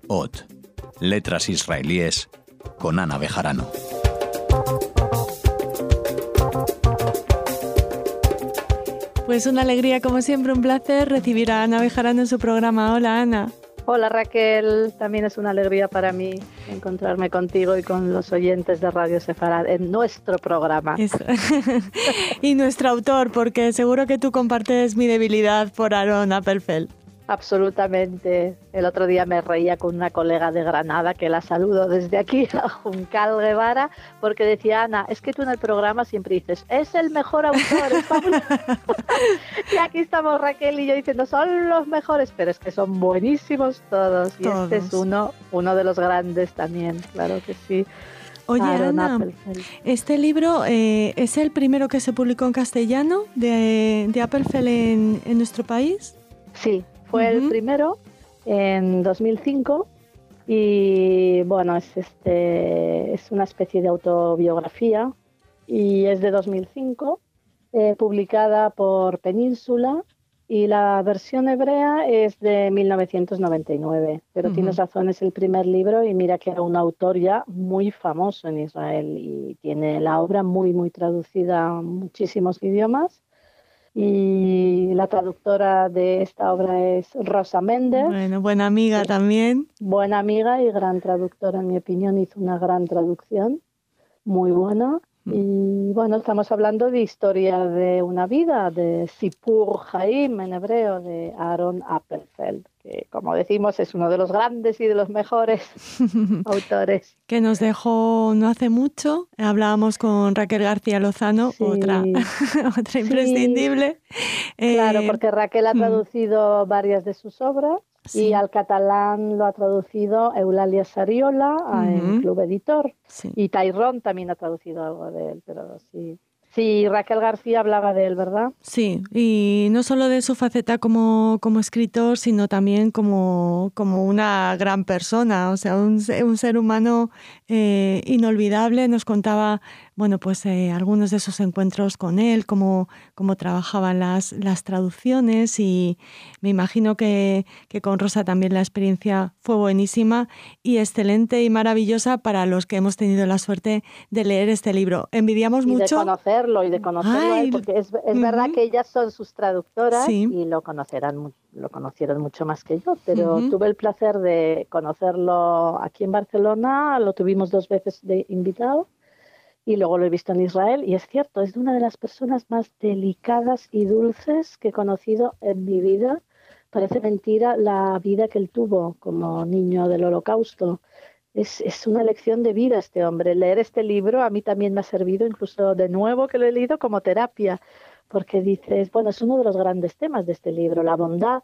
Od, letras israelíes, con Ana Bejarano. Pues una alegría, como siempre, un placer recibir a Ana Bejarano en su programa. Hola, Ana. Hola, Raquel. También es una alegría para mí encontrarme contigo y con los oyentes de Radio Sefarad en nuestro programa. Y nuestro autor, porque seguro que tú compartes mi debilidad por Aaron Appelfeld. Absolutamente. El otro día me reía con una colega de Granada, que la saludo desde aquí, a Juncal Guevara, porque decía: Ana, es que tú en el programa siempre dices, es el mejor autor, es fabuloso. Y aquí estamos Raquel y yo diciendo, son los mejores, pero es que son buenísimos todos. Y este es uno de los grandes también, claro que sí. Oye, Ana, Appelfeld. Este libro es el primero que se publicó en castellano de Appelfeld en nuestro país. Sí. Fue el primero en 2005 y bueno, es una especie de autobiografía y es de 2005, publicada por Península, y la versión hebrea es de 1999, pero tienes razón, es el primer libro y mira que era un autor ya muy famoso en Israel y tiene la obra muy, muy traducida a muchísimos idiomas. Y la traductora de esta obra es Rosa Méndez. Bueno, buena amiga también. Buena amiga y gran traductora, en mi opinión, hizo una gran traducción, muy buena. Y bueno, estamos hablando de historia de una vida, de Sipur Haim en hebreo, de Aaron Appelfeld, que como decimos es uno de los grandes y de los mejores autores. Que nos dejó no hace mucho. Hablábamos con Raquel García Lozano, sí. otra imprescindible. Claro, porque Raquel ha traducido varias de sus obras. Sí. Y al catalán lo ha traducido Eulalia Sariola en Club Editor. Sí. Y Tyrone también ha traducido algo de él, pero sí. Sí, Raquel García hablaba de él, ¿verdad? Sí, y no solo de su faceta como escritor, sino también como una gran persona, o sea, un ser humano inolvidable. Nos contaba, bueno, pues algunos de sus encuentros con él, cómo trabajaban las traducciones, y me imagino que con Rosa también la experiencia fue buenísima y excelente y maravillosa para los que hemos tenido la suerte de leer este libro. Envidiamos mucho. De conocerlo a él, porque es verdad que ellas son sus traductoras, sí. Y lo conocieron mucho más que yo, pero tuve el placer de conocerlo aquí en Barcelona, lo tuvimos 2 veces de invitado y luego lo he visto en Israel, y es cierto, es una de las personas más delicadas y dulces que he conocido en mi vida. Parece mentira la vida que él tuvo como niño del Holocausto. Es una lección de vida este hombre. Leer este libro a mí también me ha servido, incluso de nuevo que lo he leído, como terapia, porque dices, bueno, es uno de los grandes temas de este libro, la bondad.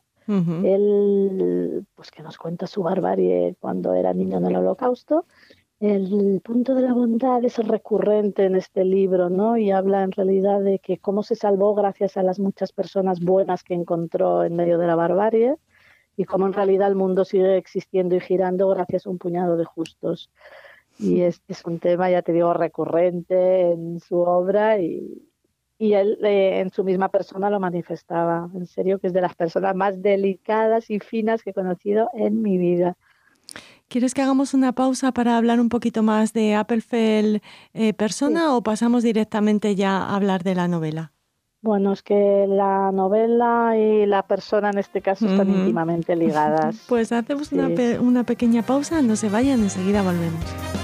Él, pues que nos cuenta su barbarie cuando era niño en el Holocausto. El punto de la bondad es recurrente en este libro, ¿no? Y habla en realidad de que cómo se salvó gracias a las muchas personas buenas que encontró en medio de la barbarie, y cómo en realidad el mundo sigue existiendo y girando gracias a un puñado de justos. Y es un tema, ya te digo, recurrente en su obra, y él en su misma persona lo manifestaba. En serio, que es de las personas más delicadas y finas que he conocido en mi vida. ¿Quieres que hagamos una pausa para hablar un poquito más de Appelfeld persona, sí, o pasamos directamente ya a hablar de la novela? Bueno, es que la novela y la persona en este caso están íntimamente ligadas. Pues hacemos una pequeña pausa, no se vayan, enseguida volvemos.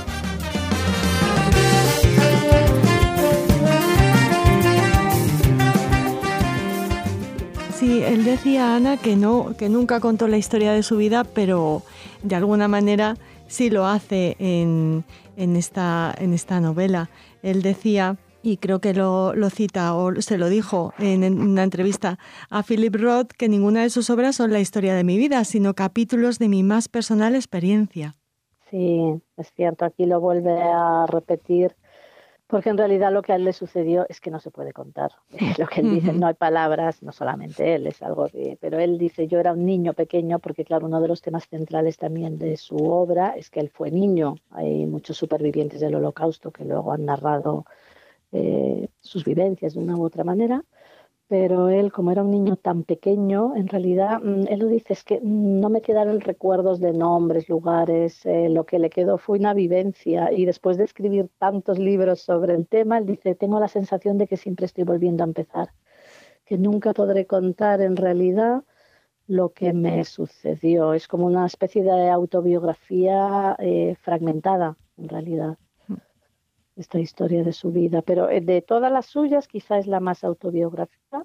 Sí, él decía, Ana, que nunca contó la historia de su vida, pero de alguna manera sí lo hace en esta novela. Él decía, y creo que lo cita o se lo dijo en una entrevista a Philip Roth, que ninguna de sus obras son la historia de mi vida, sino capítulos de mi más personal experiencia. Sí, es cierto, aquí lo vuelve a repetir, porque en realidad lo que a él le sucedió es que no se puede contar. Lo que él dice, no hay palabras, no solamente él, es algo que... Pero él dice, yo era un niño pequeño, porque claro, uno de los temas centrales también de su obra es que él fue niño. Hay muchos supervivientes del Holocausto que luego han narrado sus vivencias de una u otra manera, pero él, como era un niño tan pequeño, en realidad, él lo dice, es que no me quedaron recuerdos de nombres, lugares, lo que le quedó fue una vivencia, y después de escribir tantos libros sobre el tema, él dice, tengo la sensación de que siempre estoy volviendo a empezar, que nunca podré contar en realidad lo que me sucedió. Es como una especie de autobiografía fragmentada, en realidad, esta historia de su vida. Pero de todas las suyas, quizá es la más autobiográfica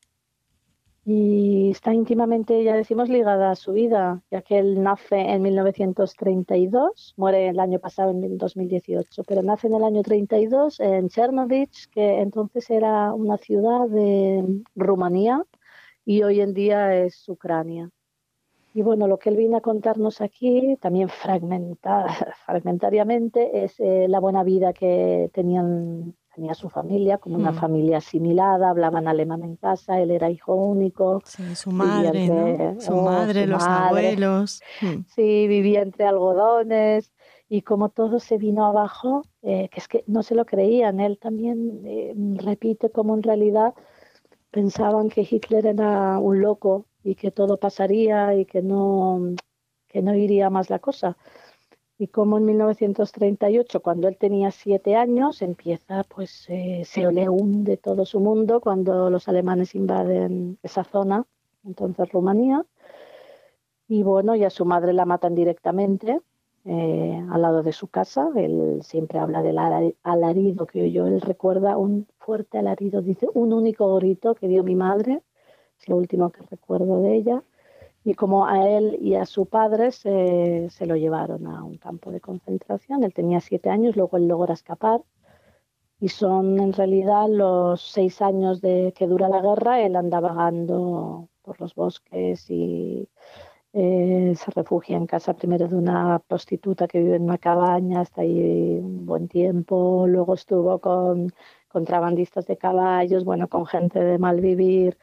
y está íntimamente, ya decimos, ligada a su vida, ya que él nace en 1932, muere el año pasado en 2018, pero nace en el año 32 en Chernovich, que entonces era una ciudad de Rumanía y hoy en día es Ucrania. Y bueno, lo que él viene a contarnos aquí, también fragmentariamente, es la buena vida que tenía su familia, como una familia asimilada, hablaban alemán en casa, él era hijo único. Sí, su madre, ¿no? Su madre, los abuelos. Sí, vivía entre algodones y como todo se vino abajo, que es que no se lo creían. Él también repite como en realidad pensaban que Hitler era un loco y que todo pasaría y que no iría más la cosa. Y como en 1938, cuando él tenía 7 años, empieza, pues se le hunde todo su mundo cuando los alemanes invaden esa zona, entonces Rumanía. Y bueno, ya su madre la matan directamente al lado de su casa. Él siempre habla del alarido que oyó. Él recuerda un fuerte alarido, dice, un único grito que dio mi madre, es lo último que recuerdo de ella. Y como a él y a su padre se lo llevaron a un campo de concentración. Él tenía 7 años, luego él logra escapar. Y son en realidad los 6 años que dura la guerra, él anda vagando por los bosques y se refugia en casa primero de una prostituta que vive en una cabaña, está ahí un buen tiempo. Luego estuvo con contrabandistas de caballos, bueno, con gente de mal vivir.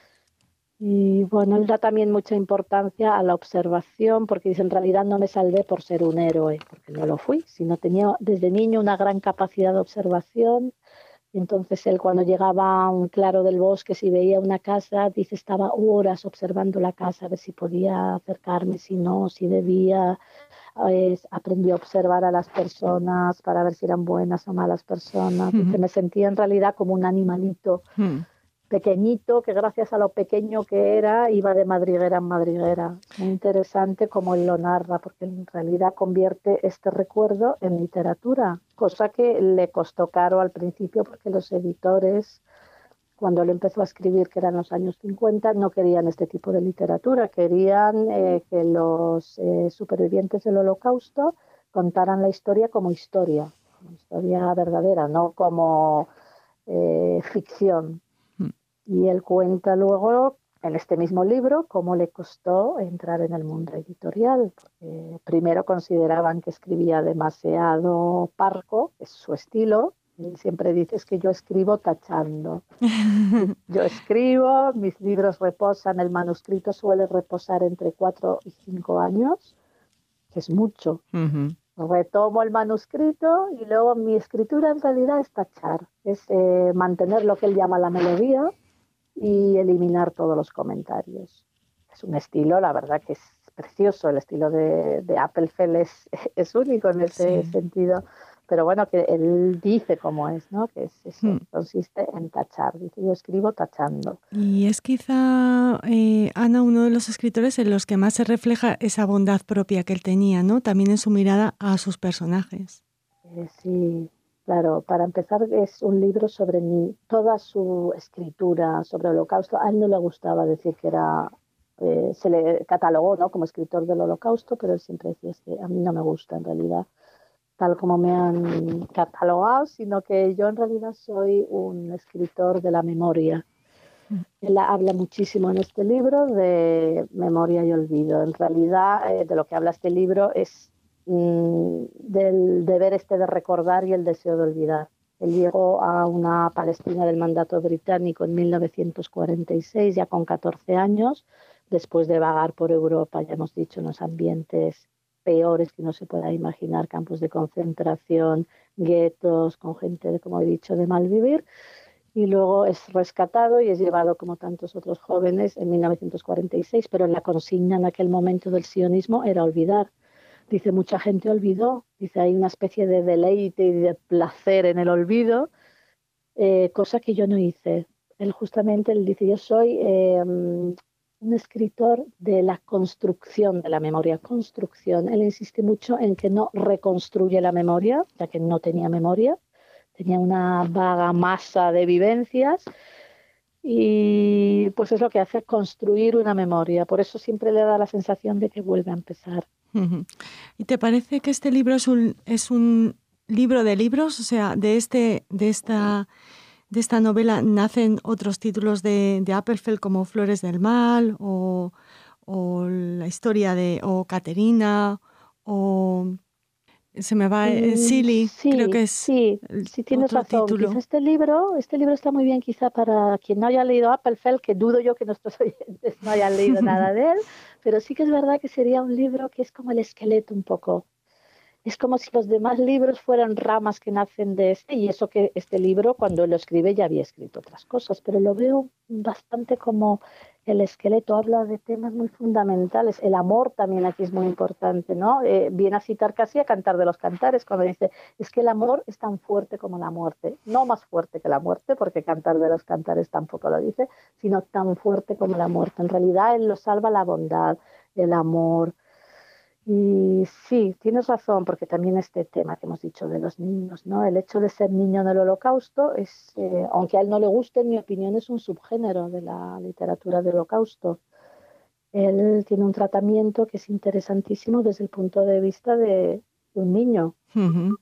Y bueno, él da también mucha importancia a la observación, porque dice, en realidad no me salvé por ser un héroe, porque no lo fui, sino tenía desde niño una gran capacidad de observación. Y entonces él, cuando llegaba a un claro del bosque, si veía una casa, dice, estaba horas observando la casa, a ver si podía acercarme, si no, si debía. Aprendió a observar a las personas para ver si eran buenas o malas personas. Dice, me sentía en realidad como un animalito pequeñito, que gracias a lo pequeño que era, iba de madriguera en madriguera. Muy interesante como él lo narra, porque en realidad convierte este recuerdo en literatura, cosa que le costó caro al principio, porque los editores, cuando él empezó a escribir, que eran los años 50, no querían este tipo de literatura, querían que los supervivientes del Holocausto contaran la historia como historia verdadera, no como ficción. Y él cuenta luego en este mismo libro cómo le costó entrar en el mundo editorial. Porque primero consideraban que escribía demasiado parco, es su estilo. Él siempre dice, es que yo escribo tachando. Yo escribo, mis libros reposan, el manuscrito suele reposar entre 4 y 5 años, que es mucho. Retomo el manuscrito y luego mi escritura en realidad es tachar, es mantener lo que él llama la melodía y eliminar todos los comentarios. Es un estilo, la verdad que es precioso, el estilo de Appelfeld es único en ese sentido, pero bueno, que él dice cómo es, ¿no? Que es eso, consiste en tachar, dice, yo escribo tachando. Y es quizá, Ana, uno de los escritores en los que más se refleja esa bondad propia que él tenía, ¿no? También en su mirada a sus personajes. Sí. Claro, para empezar es un libro sobre toda su escritura sobre el Holocausto. A él no le gustaba decir que era, se le catalogó, ¿no?, como escritor del Holocausto, pero él siempre decía, es que a mí no me gusta en realidad tal como me han catalogado, sino que yo en realidad soy un escritor de la memoria. Él habla muchísimo en este libro de memoria y olvido. En realidad, de lo que habla este libro es del deber de recordar y el deseo de olvidar. Él llegó a una Palestina del mandato británico en 1946, ya con 14 años, después de vagar por Europa, ya hemos dicho, en los ambientes peores que no se pueda imaginar, campos de concentración, guetos, con gente, como he dicho, de mal vivir. y luego es rescatado y es llevado, como tantos otros jóvenes, en 1946, pero la consigna en aquel momento del sionismo era olvidar. Dice, mucha gente olvidó, dice, hay una especie de deleite y de placer en el olvido, cosa que yo no hice. Él dice, yo soy un escritor de la construcción de la memoria, construcción. Él insiste mucho en que no reconstruye la memoria, ya que no tenía memoria, tenía una vaga masa de vivencias y pues es lo que hace, construir una memoria. Por eso siempre le da la sensación de que vuelve a empezar. ¿Y te parece que este libro es un libro de libros? O sea, de esta novela nacen otros títulos de Appelfeld como Flores del Mal o la historia o Caterina o se me va Silly, creo que es sí, tienes otro razón. título. Quizá este libro está muy bien quizá para quien no haya leído Appelfeld, que dudo yo que nuestros oyentes no hayan leído nada de él, pero sí que es verdad que sería un libro que es como el esqueleto un poco. Es como si los demás libros fueran ramas que nacen de este, y eso que este libro, cuando lo escribe, ya había escrito otras cosas, pero lo veo bastante como el esqueleto. Habla de temas muy fundamentales. El amor también aquí es muy importante, ¿no? Viene a citar casi a Cantar de los Cantares, cuando dice, es que el amor es tan fuerte como la muerte. No más fuerte que la muerte, porque Cantar de los Cantares tampoco lo dice, sino tan fuerte como la muerte. En realidad, él lo salva la bondad, el amor. Y sí, tienes razón, porque también este tema que hemos dicho de los niños, ¿no? El hecho de ser niño en el Holocausto es, aunque a él no le guste, en mi opinión, es un subgénero de la literatura del Holocausto. Él tiene un tratamiento que es interesantísimo desde el punto de vista de un niño. Uh-huh.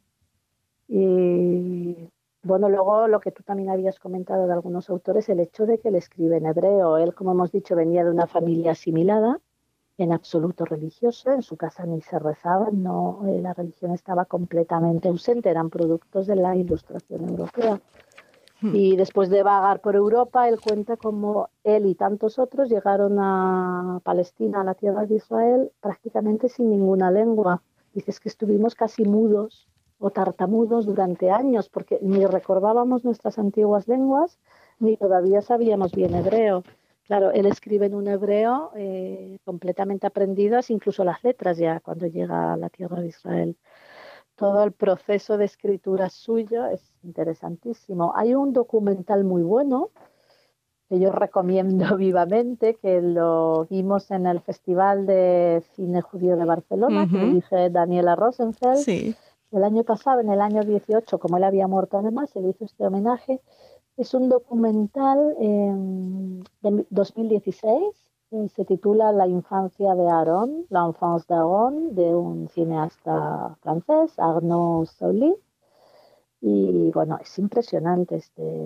Y bueno, luego lo que tú también habías comentado de algunos autores, el hecho de que él escribe en hebreo. Él, como hemos dicho, venía de una familia asimilada, en absoluto religioso, en su casa ni se rezaba, no, la religión estaba completamente ausente, eran productos de la Ilustración europea. Y después de vagar por Europa, él cuenta cómo él y tantos otros llegaron a Palestina, a la tierra de Israel, prácticamente sin ninguna lengua. Dices que estuvimos casi mudos o tartamudos durante años, porque ni recordábamos nuestras antiguas lenguas, ni todavía sabíamos bien hebreo. Claro, él escribe en un hebreo completamente aprendidas, incluso las letras ya cuando llega a la tierra de Israel. Todo el proceso de escritura suyo es interesantísimo. Hay un documental muy bueno que yo recomiendo vivamente, que lo vimos en el Festival de Cine Judío de Barcelona, que dirige Daniela Rosenfeld. Sí. El año pasado, en el año 18, como él había muerto además, se le hizo este homenaje. Es un documental de 2016, se titula La infancia de Aaron, L'enfance d'Aaron, de un cineasta francés, Arnaud Souli. Y bueno, es impresionante.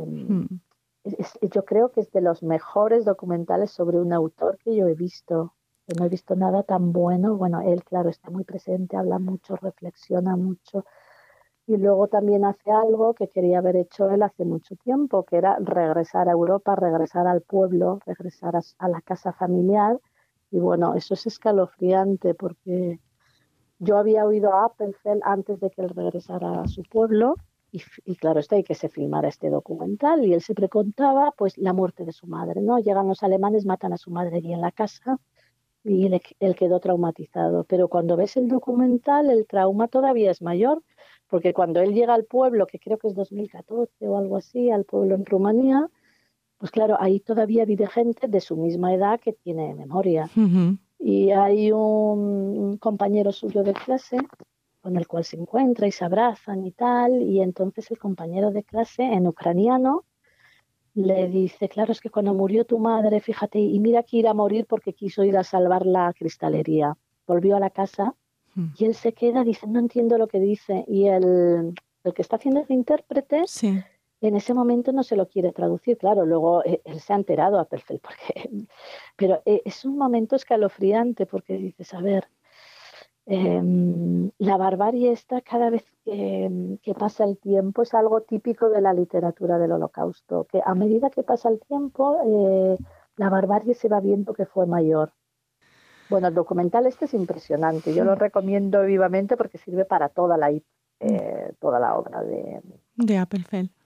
Yo creo que es de los mejores documentales sobre un autor que yo he visto. No he visto nada tan bueno. Bueno, él, claro, está muy presente, habla mucho, reflexiona mucho. Y luego también hace algo que quería haber hecho él hace mucho tiempo, que era regresar a Europa, regresar al pueblo, regresar a la casa familiar. Y bueno, eso es escalofriante porque yo había oído a Appelfeld antes de que él regresara a su pueblo y claro, está ahí que se filmara este documental y él siempre contaba pues la muerte de su madre, ¿no? Llegan los alemanes, matan a su madre allí en la casa y él quedó traumatizado. Pero cuando ves el documental, el trauma todavía es mayor, porque cuando él llega al pueblo, que creo que es 2014 o algo así, al pueblo en Rumanía, pues claro, ahí todavía vive gente de su misma edad que tiene memoria. Uh-huh. Y hay un compañero suyo de clase con el cual se encuentra y se abrazan y tal, y entonces el compañero de clase en ucraniano le dice, claro, es que cuando murió tu madre, fíjate, y mira que ir a morir porque quiso ir a salvar la cristalería. Volvió a la casa y él se queda, dice, no entiendo lo que dice. Y el que está haciendo el intérprete, sí, en ese momento no se lo quiere traducir. Claro, luego él se ha enterado a Perfect, pero es un momento escalofriante porque dices, a ver, la barbarie está cada vez que pasa el tiempo, es algo típico de la literatura del Holocausto, que a medida que pasa el tiempo, la barbarie se va viendo que fue mayor. Bueno, el documental este es impresionante, yo lo recomiendo vivamente porque sirve para toda la obra de Appelfeld.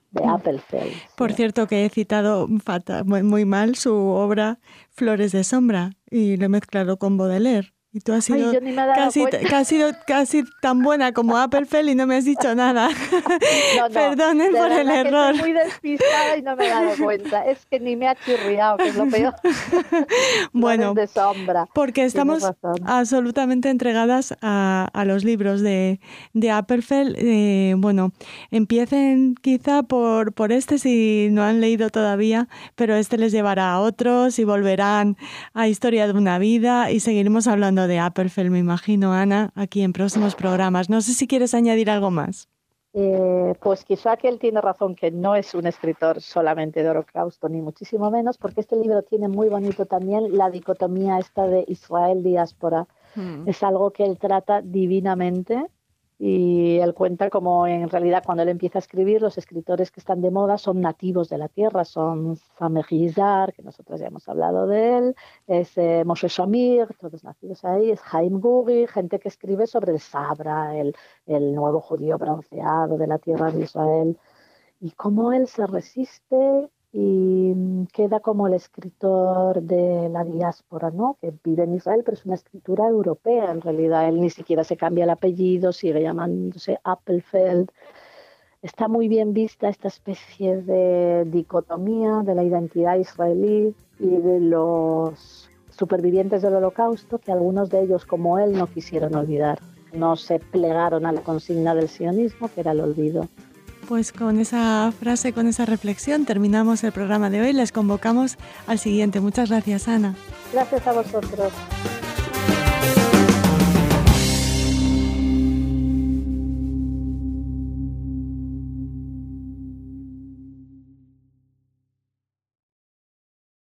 de Appelfeld. Por cierto, que he citado muy mal su obra Flores de sombra y lo he mezclado con Baudelaire. Y tú has sido casi tan buena como Appelfeld y no me has dicho nada. No, perdonen por el error. Estoy muy despistada y no me he dado cuenta. Es que ni me ha chirriado, que es lo peor. Bueno, de sombra. Porque estamos absolutamente entregadas a los libros de Appelfeld. Bueno, empiecen quizá por este si no han leído todavía, pero este les llevará a otros y volverán a Historia de una vida y seguiremos hablando de Appelfeld, me imagino, Ana, aquí en próximos programas. No sé si quieres añadir algo más. Pues quizá que él tiene razón, que no es un escritor solamente de Holocausto, ni muchísimo menos, porque este libro tiene muy bonito también la dicotomía esta de Israel-diáspora. Es algo que él trata divinamente. Y él cuenta como en realidad cuando él empieza a escribir, los escritores que están de moda son nativos de la tierra, son Samer Yizar, que nosotros ya hemos hablado de él, es Moshe Shamir, todos nacidos ahí, es Haim Guri, gente que escribe sobre el Sabra, el nuevo judío bronceado de la tierra de Israel, y cómo él se resiste y queda como el escritor de la diáspora, ¿no? Que vive en Israel, pero es una escritura europea en realidad. Él ni siquiera se cambia el apellido, sigue llamándose Appelfeld. Está muy bien vista esta especie de dicotomía de la identidad israelí y de los supervivientes del Holocausto, que algunos de ellos, como él, no quisieron olvidar. No se plegaron a la consigna del sionismo, que era el olvido. Pues con esa frase, con esa reflexión, terminamos el programa de hoy. Les convocamos al siguiente. Muchas gracias, Ana. Gracias a vosotros.